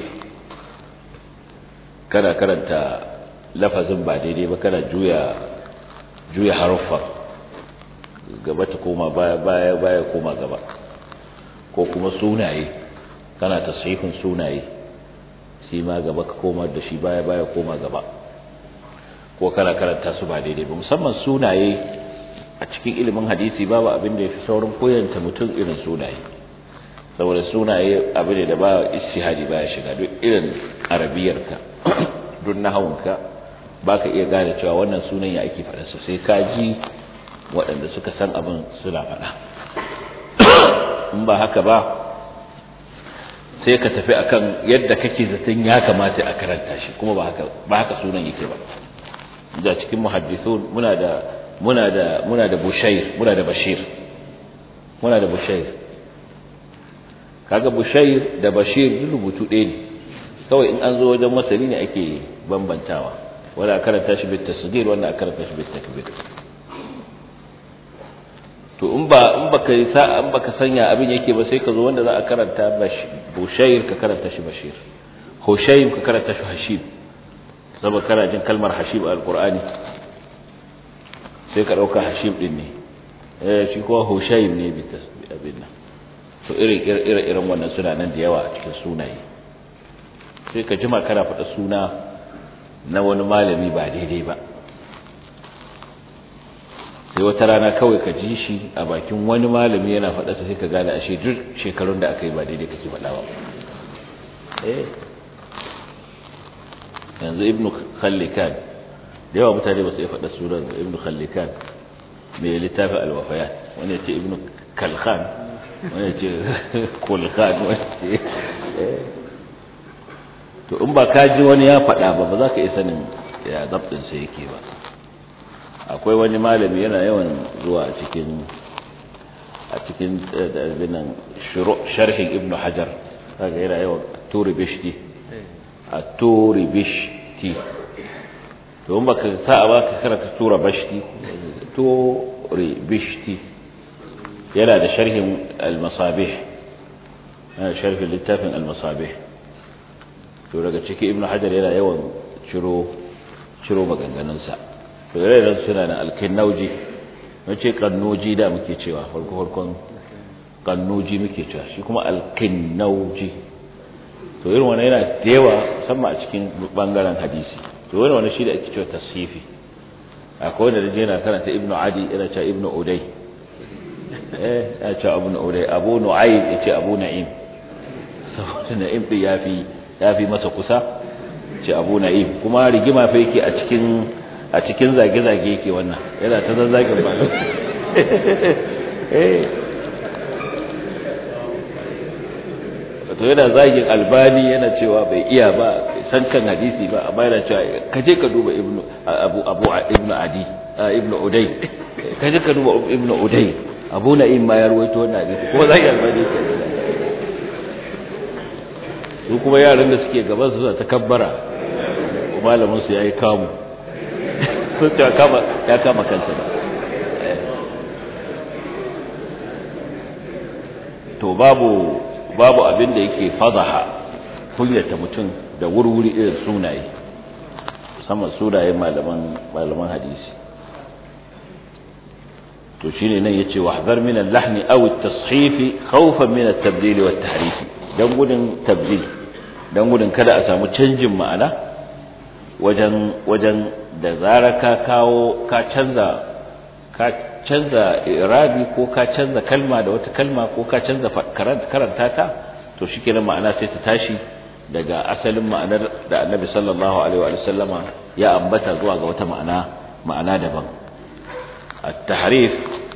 kana karanta lafazin ba daidai ba, kana juya haruffa, gaba ta koma baya koma gaba, ko kuma sunaye kana tasrifin sunaye, shi ma gaba ka koma da shi baya koma gaba, ko kana karanta su ba daidai ba. Musamman sunaye a cikin ilimin hadisi babu abin da yafi saurin koyanta mutum irin sunaye, saboda sunaye abu ne da ba ishihadi baya shiga. Duk irin arabiyarka duk nahawunka baka iya gane cewa wannan sunan ya ake faɗa, sai ka ji waɗanda suka san abin suna faɗa. In ba haka ba sai ka tafi akan yadda kake zaton ya kamata a karanta shi, kuma ba haka sunan yake ba. Da cikin muhaddithun muna da Bushair, muna da Bashir, kaga Bushair da Bashir duk rubutu ɗaya ne, kawai in an zo wajen masani ne ake bambantawa, wanda a karanta shi bit tasghir, wanda a karanta shi bit takbir. To in baka sanya abin yake ba, sai ka zo wanda za a karanta Bushair ka karanta shi Bashir, Hushaym ka karanta shi Hashim, saboda kana jin kalmar Hashim a Alqur'ani sai ka dauka Hashim din ne, shi ko Hushaym ne bi abin nan. To irin wannan suna nan da yawa a cikin sunaye, sai ka jima kana faɗa suna na wani malami ba daidai ba, sai wata rana kawai ka ji shi a bakin wani malami yana faɗa sai ka gane ashe duk shekarun da aka yi ba daidai kake faɗa ba. Yanzu Ibn Khallikan, da yawa mutane ba su iya faɗa sunan Ibn Khallikan mai littafin Al-Wafayat, wani ya ce Ibn Kalkhan, wani ya ce Kulkhan, wani ce to in ba ka ji wani ya faɗa ba za ka iya sanin ya zabtin sai yake ba. Akwai wani malami yana yawan zuwa a cikin binan sharhin Ibn Hajar, kaga yana yawan Turi Bishti, to in baka sa'a ba ka karanta Tura Bashti, Turi Bishti yana da sharhin Al-Masabih, yana sharhin littafin Al-Masabih. To daga ciki Ibn Hajar yana yawan ciro maganganunsa. To irin suna na Al-Kinnauji, wace Kannoji da muke cewa, farkon Kannoji muke cewa, shi kuma Al-Kinnauji. To irin wannan yana da yawa musamman a cikin bangaren hadisi. To irin wannan shi da ake cewa tasfifi. Akwai wanda yana karanta Ibn Adi, yana cewa Ibn Uday, ya ce Ibn Uday, Abu Nu'aym ya ce Abu Na'im, saboda Na'im din yafi masa kusa, ce Abu Na'im. Kuma rigima fa yake a a cikin zage-zage yake wannan yana ta zazzagin ba wato yana zagin Albani yana cewa bai iya ba san kan hadisi ba amma yana cewa kaje ka duba ibnu adi ibnu uday kaje ka duba ibnu uday Abu Na'im ma ya rawaito wannan hadisi ko zagin Albani ke su kuma yaran da suke gaban su ta kabbara malamin su yayi kamu sun ta ya kama kansa to babu abin da yake fadaha kunyata mutum da wurwuri irin sunaye musamman sunayen malaman hadisi to shine nan yace wahdhar min al-lahni aw at-tashif khawfan min at-tabdil wa at-tahrif dan gudun tabdil dan gudun kada a samu canjin ma'ana wajen da zara ka kawo ka canza irabi ko ka canza kalma da wata kalma ko ka canza karanta ta to shikenan ma'ana sai ta tashi daga asalin ma'anar da Annabi sallallahu alaihi wa sallama ya ambata zuwa ga wata ma'ana daban at-tahrif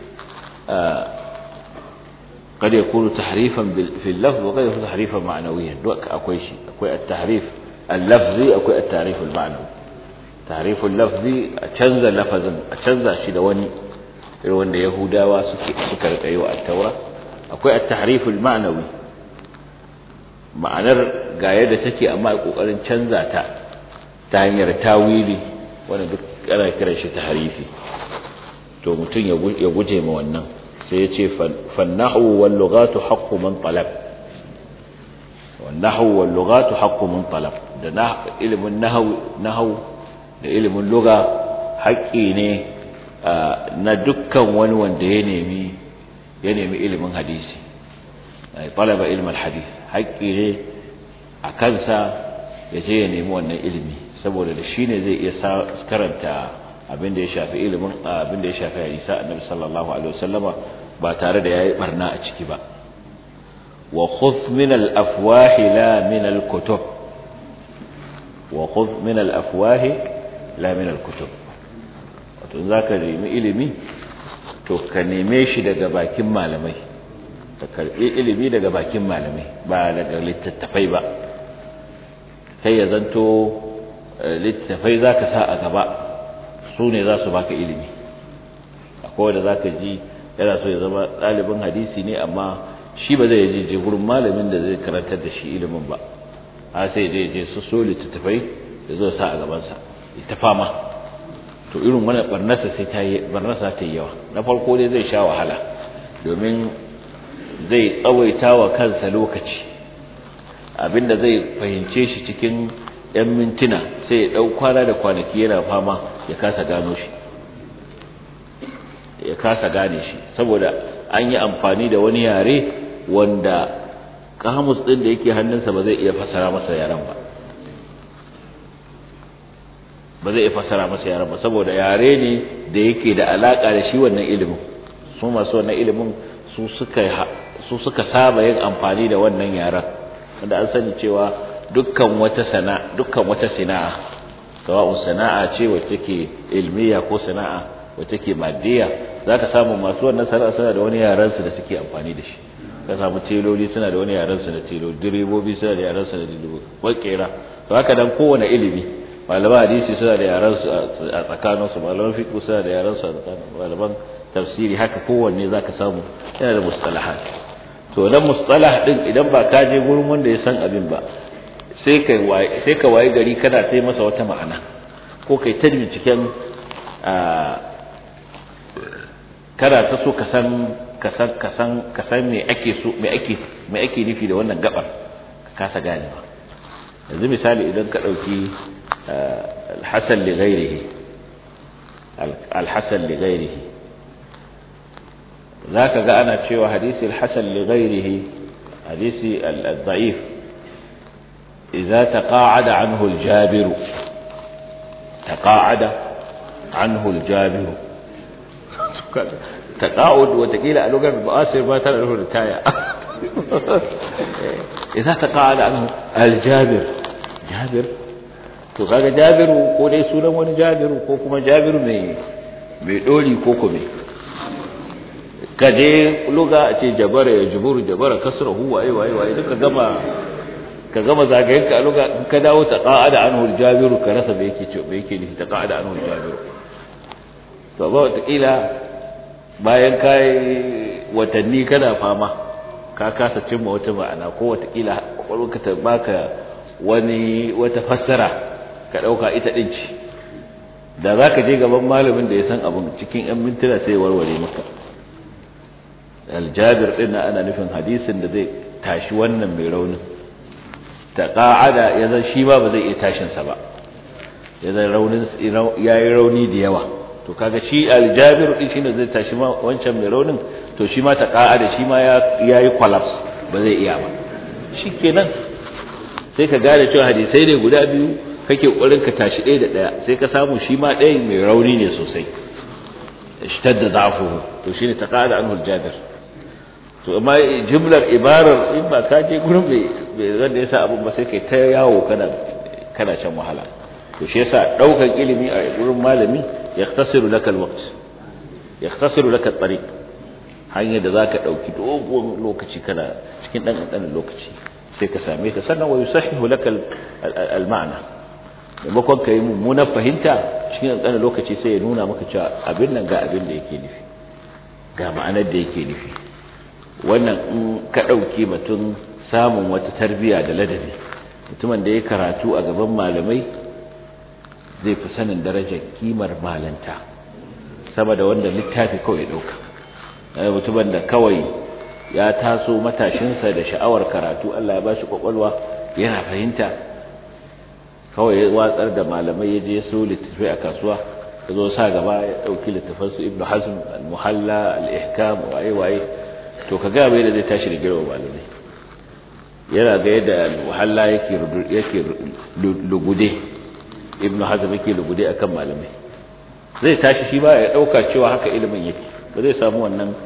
قد يكون تحريفا في اللفظ وقد يكون تحريفا معنويا akwai shi akwai at-tahrif al-lafzi akwai at-tahrif al-ma'nawi tahrif al-lafzi a canza lafazin a canza shi da wani wanda yahudawa suka rika yi wa at-taura akwai at-tahrif al-ma'nawi ma'anar ga yadda take amma kokarin canza ta hanyar tawili wanda duk ana kiran shi tahrifi to mutun ya guje ma wannan sai yace fannahu wal lughatu haqqu man talab wannahu wal lughatu haqqu man talab da ilmin nahwu da ilmin lugha haƙƙi ne na dukkan wani wanda ya nemi ilimin hadisi talaba ilmin hadis haƙƙi ne a kansa ya je ya nemi wannan ilimi saboda da shine zai iya karanta abin da ya shafi ilimin abin da ya shafi hadisi annabi sallallahu alaihi wasallama ba tare da yayi barna a ciki ba wa khudh min al-afwah la min al-kutub wa khudh min al-afwah la min al-kutub wato zaka nemi ilimi to ka neme shi daga bakin malamai ka karbi ilimi daga bakin malamai ba daga littattafai ba sai ya zanto littattafai zaka sa a gaba su ne za su baka ilimi akwai wanda zaka ji yana so ya zama ɗalibin hadisi ne amma shi ba zai je gurin malamin da zai karantar da shi ilimin ba a sai dai je su so littattafai da zo sa a gabansa ita fama to irin wannan barnasa sai ta yi yawa na farko dai zai sha wahala domin zai tsawaita wa kansa lokaci abinda zai fahimce shi cikin 'yan mintuna sai ya ɗau kwana da kwanaki yana fama ya kasa gane shi saboda an yi amfani da wani yare wanda kamus ɗin da yake hannunsa ba zai iya fasara masa yaren ba saboda yare ne da yake da alaka da shi wannan ilimin su masu wannan ilimin su suka saba yin amfani da wannan yaren wanda an sani cewa dukkan wata sana'a sawa'un sana'a ce wacce take ilmiya ko sana'a wacce take maddiya zaka samu masu wannan sana'a suna da wani yaran su da suke amfani da shi ka samu teloli suna da wani yaran su da teloli direbobi suna da yaran su da direbobi wakera to haka dan kowane ilimi malaman hadisi suna da yaran su a tsakanin su malaman fiqh suna da yaran su a tsakanin malaman tafsiri haka kowanne zaka samu yana da mustalahat to dan mustalah din idan ba ka je gurin wanda ya san abin ba sai ka waye gari kana sai masa wata ma'ana ko kai ta binciken kada ta so ka san me ake nufi da wannan gabar ka kasa gane ba yanzu misali idan ka dauki al-hasan li ghairihi zaka ga ana cewa hadisi al-hasan li ghairihi hadisi al-da'if إذا تقاعد عنه الجابر تقاعد وتقيل ألوغا بأسر ما تنعه التاية إذا تقاعد عنه الجابر to kaga Jabiru ko dai sunan wani Jabiru ko kuma Jabiru mai dori ko kome kaje luga a ce jabara ya juburu jabara kasrahu waye duka ka gama zagayen ka luga ka dawo ta qa'ada anhu Jabiru ka rasa me yake nufi ta qa'ada anhu Jabiru to ba wata kila bayan kai watanni kana fama ka kasa cimma wata ma'ana ko wata kila kwakwalwarka ta baka wata fassara ka dauka ita din ce da zaka je gaban malamin da ya san abun cikin yan mintuna sai warware maka al-Jabir din ana nufin hadisin da zai tashi wannan mai raunin taqa'ada yazan shi ba zai iya tashin sa ba yazan raunin yayi rauni da yawa to kaga shi al-Jabir din shine zai tashi ma wancan mai raunin to shi ma taqa'ada shi ma yayi collapse ba zai iya ba shikenan sai ka gane cewa hadisai ne guda biyu kake kokarin ka tashi ɗaya da ɗaya sai ka samu shi ma ɗayan mai rauni ne sosai ishtadda da'fuhu to shine taqa'ada anhu al-Jabir to amma jumlar ibarar in ba ka je gurin bai zan da yasa abun ba sai kai ta yawo kana shan wahala to shi yasa daukan ilimi a gurin malami yaktasiru laka alwaqt yaktasiru laka at-tariq hanyar da zaka dauki dogon lokaci kana cikin dan lokaci sai ka same ta sannan wa yusahihu laka al-ma'na maimakon kai mummunar fahimta cikin dan lokaci sai ya nuna maka cewa abin nan ga abin da yake nufi ga ma'anar da yake nufi wannan in ka ɗauki mutum samun wata tarbiya da ladabi mutumin da ya karatu a gaban malamai zai fi sanin darajar kimar malanta sama da wanda littafi kawai ɗauka mutumin da kawai ya taso matashinsa da sha'awar karatu Allah ya bashi kwakwalwa yana fahimta kawai ya watsar da malamai ya je so littattafai a kasuwa ya zo sa gaba ya ɗauki littafansu Ibn Hazm al-Muhalla al-Ihkam waye to ka ga bai da zai tashi da girma malamai yana ga yadda al-Muhalla yake lugude Ibn Hazm yake lugude akan malamai zai tashi shi ba ya dauka cewa haka ilimin yake ba zai samu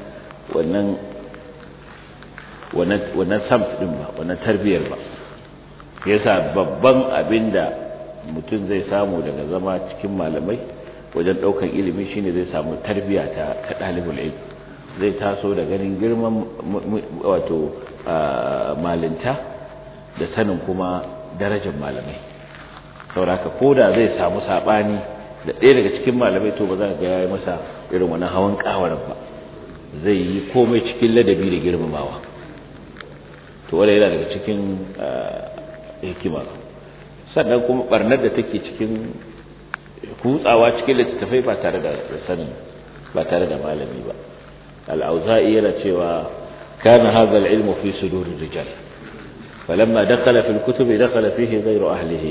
wannan samt din ba wannan tarbiyar ba yasa babban abinda mutum zai samu daga zama cikin malamai wajen daukan ilimi shine zai samu tarbiya ta dalibul ilm zai taso da ganin girman wato malinta da sanin kuma darajar malamai sauraka koda zai samu sabani da ɗaya daga cikin malamai to ba za ga yayi masa irin wannan hawan kawarin ba zai yi komai cikin ladabi da girmamawa to wanda yana daga cikin hikima sannan kuma barnar da take cikin kutsawa cikin littattafai ba tare da sanin ba tare da malami ba al-Auza'i yana cewa kana hadha al-ilmu fi sudur ar-rijal falamma dakhala fi al-kutub dakhala fihi ghayru ahlihi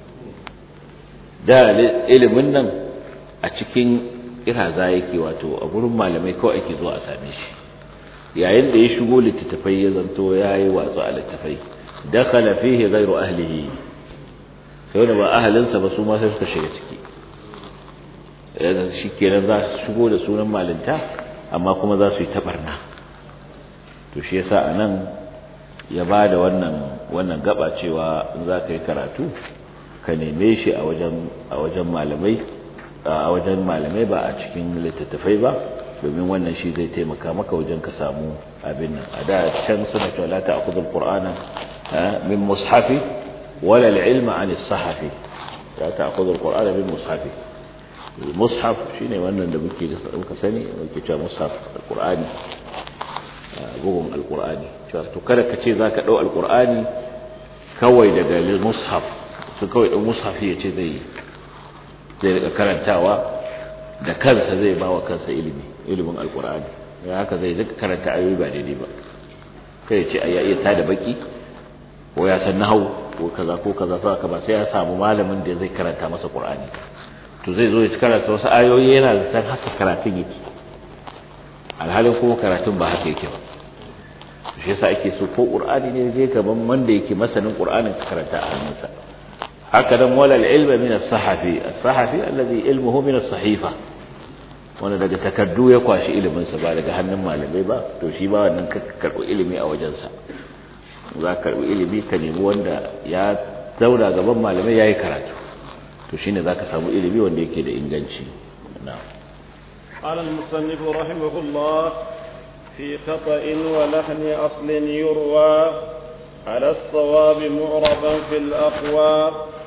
da ilimin nan a cikin iraza yake wato a gurin malamai kawai ake zuwa a same shi yayin da ya shigo littattafai ya zanto yayi watsu a littattafai dakhala fihi ghayru ahlihi sai da ba ahalinsa ba su ma sai suka shiga ciki yanzu shikenan za su shigo da sunan malinta amma kuma za su yi tabarna to shi yasa anan ya bada wannan gaba cewa in za ka yi karatu ka neme shi a wajen malamai ba a cikin littattafai ba domin wannan shi zai taimaka maka wajen ka samu abin nan a da can suna cewa la ta'khudhu al-qur'ana min mushafi wala al-ilma 'an as-sahafi la ta'khudhu al-qur'ana min mushafi mushaf shine wannan da muke sani muke cewa mushaf al-qur'ani bugun al-qur'ani to kada ka ce zaka dau al-qur'ani kawai daga mushaf su kawai dan mushafi yace zai rika karantawa da kansa zai bawa kansa ilimin al-qur'ani haka zai rika karanta ayoyi ba daidai ba kai ce ya iya tada baki ko ya san nahwu ko kaza saka ba sai ya samu malamin da zai karanta masa qur'ani to zai zo ya karanta wasu ayoyi yana da san haka karatun yake alhalin kuma karatun ba haka yake ba shi yasa ake so ko qur'ani ne zai gaban wanda yake masanin qur'anin ka karanta a hannunsa haka dan wala al-ilma min as-sahafi as-sahafi alladhi ilmuhu min as-sahifa wanda daga takaddu ya kwashi ilimin sa ba daga hannun malamai ba to shi ba wannan ka karbo ilimi a wajensa za ka karbi ilimi ka nemi wanda ya zauna gaban malamai yayi karatu to shine zaka samu ilimi wanda yake da inganci. na'am قال المصنف رحمه الله في خطأ ولحن أصل يروى على الصواب معربا في الأقوى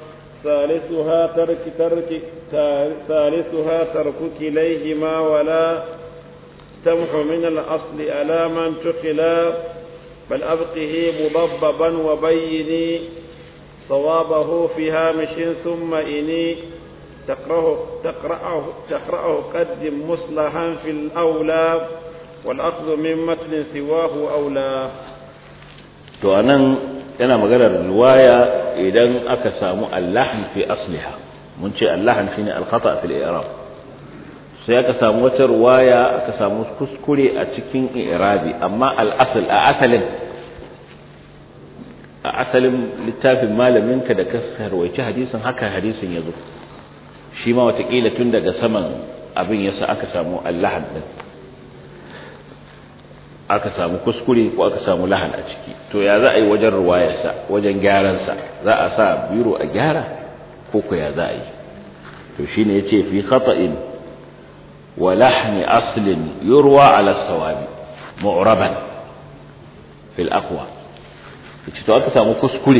ثالثها ترك كليهما ولا تمح من الأصل على من تخلا بل أبقه مضببا وبيني صوابه في هامش ثم إني تقرأه قدم مصلحا في الأولى والأخذ من متن سواه أولى. to anan yana maganar riwaya idan aka samu al-lahn fi asliha, mun ce al-lahn shine al-khata fi al-i'rab, sai aka samu wata riwaya aka samu kuskure a cikin i'rabi, amma al-asl a asalin littafin malaminka da ka sarwaci hadisin haka hadisin yazo, shi ma watakila tun daga saman abin yasa aka samu al-lahn din, aka samu kuskure ko aka samu lahan a ciki. To ya za a yi wajen ruwayarsa, wajen gyaransa, za a sa biro a gyara ko ya za a yi? to shine yace fi khata'in wa lahni aslin yurwa ala sawabi mu'raban fil aqwa. yace to aka samu kuskure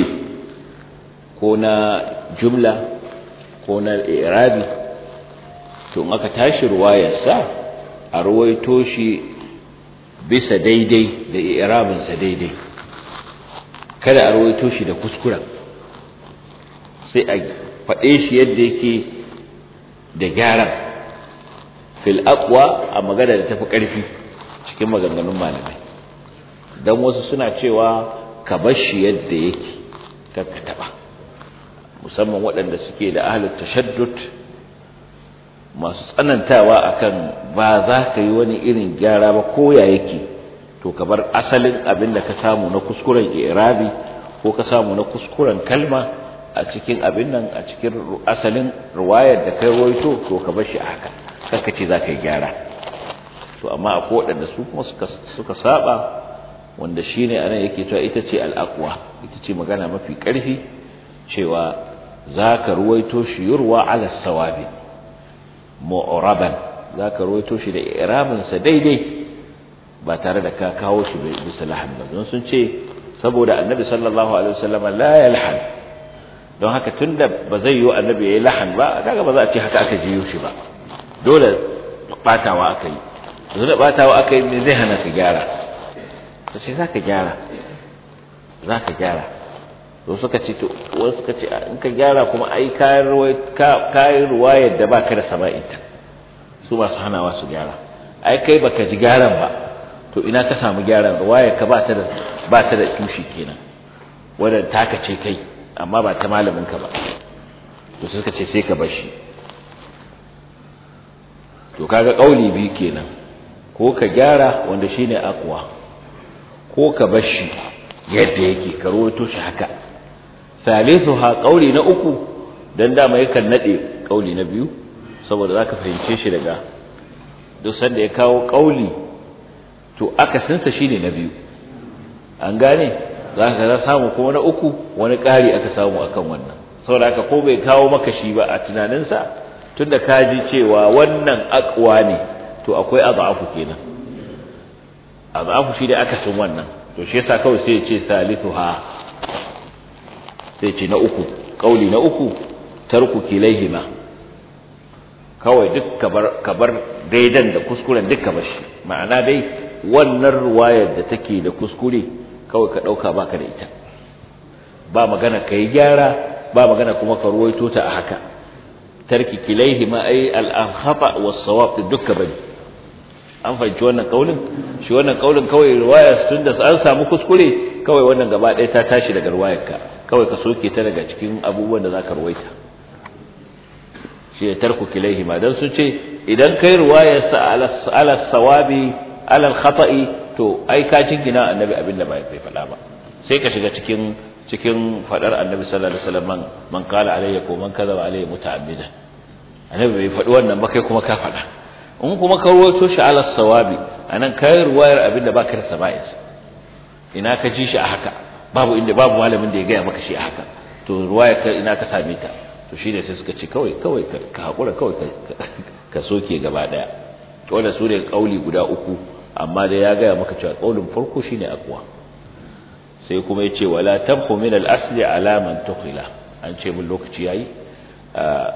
ko na jumla ko na i'rabi, to in aka tashi ruwayarsa a ruwaito shi bisa daidai da i'rabinsa daidai, kada a rawaito shi da kuskuren, sai a faɗe shi yadda yake da gyaran fil aqwa, a magana da tafi ƙarfi cikin maganganun malamai. dan wasu suna cewa ka bar shi yadda yake ka taba, musamman waɗanda suke da ahlul tashaddud, masu tsanantawa akan ba za ka yi wani irin gyara ba ko ya yake, to ka bar asalin abin da ka samu na kuskuren i'rabi ko ka samu na kuskuren kalma a cikin abin nan, a cikin asalin riwayar da kai rawaito, to ka bar shi a haka, kaka ce za ka yi gyara. to amma akwai waɗanda su kuma suka saba, wanda shine anan yake cewa ita ce al-aqwa, ita ce magana mafi ƙarfi, cewa za ka ruwaito shi yurwa ala sawabi mu'raban, zaka rawaito shi da i'rabin sa daidai ba tare da ka kawo shi bisa lahan ba. don sun ce saboda annabi sallallahu alaihi wasallam la yalhan, don haka tunda ba zai yi annabi yayi lahan ba, kaga ba za a ce haka aka jiyo shi ba, dole batawa aka yi. to da batawa aka yi me zai hana ka gyara? to sai zaka gyara. to suka ce to wasu suka ce in ka gyara kuma ai kayan ruwayar da baka da sama'inta, su masu hanawa su gyara. ai kai baka ji gyaran ba, to ina ka samu gyaran? ruwayar ka ba ta da tushe kenan, wadda taka ce kai amma ba ta malamin ka ba. to suka ce sai ka bar shi. to kaga kauli biyu kenan, ko ka gyara wanda shine aqwa, ko ka bar shi yadda yake ka rawaito shi haka. salisuha qauli na uku, dan dama yakan nade qauli na biyu, saboda zaka fahimce shi daga duk sanda ya kawo qauli to akasinsa shine na biyu. an gane, zaka ga samu kuma na uku wani ƙari aka samu akan wannan, saboda haka ko bai kawo maka shi ba a tunaninsa, tunda ka ji cewa wannan aqwa ne, to akwai adhafu kenan. adhafu shi da akasin wannan, to shi yasa kawai sai ya ce salisuha, sai ce na uku, kauli na uku, tarku kilaihima, kawai duk kabar daidan da kuskuren duk ka bashi. ma'ana dai wannan ruwayar da take da kuskure kawai ka dauka baka da ita, ba magana kai gyara, ba magana kuma ka ruwaito ta a haka. tarki kilaihima ay al-khata was-sawab dukka bane. an fahimci wannan kaulin? shi wannan kaulin kawai ruwayar tunda an samu kuskure, kawai wannan gaba ɗaya ta tashi daga ruwayarka, kawai ka soke ta daga cikin abubuwan da zaka ruwaita. shi ya tarku kilaihima, dan sun ce idan kai ruwayar sa ala sawabi ala al-khata'i, to ai ka jingina annabi abinda bai faɗa ba, sai ka shiga cikin fadar annabi sallallahu alaihi wasallam, man qala alayya ko man kadaba alayya muta'ammidan. annabi bai faɗi wannan ba, kai kuma ka faɗa. in kuma ka ruwaito shi ala sawabi, anan kai ruwayar abinda baka da saba'is, ina ka ji shi a haka, babu malamin da ya gaya maka shi a haka, to ruwayar ka ina ka same ta? to shine sai suka ce kawai ka hakura kawai ka soke gaba daya wanda su ne kauli guda uku amma dai ya gaya maka cewa kaulin farko shine aqwa sai kuma yace wala tabqu min al-asli ala man tukhila an ce mun lokaci yayi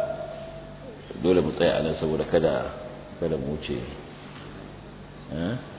dole mu tsaya anan saboda kada mu wuce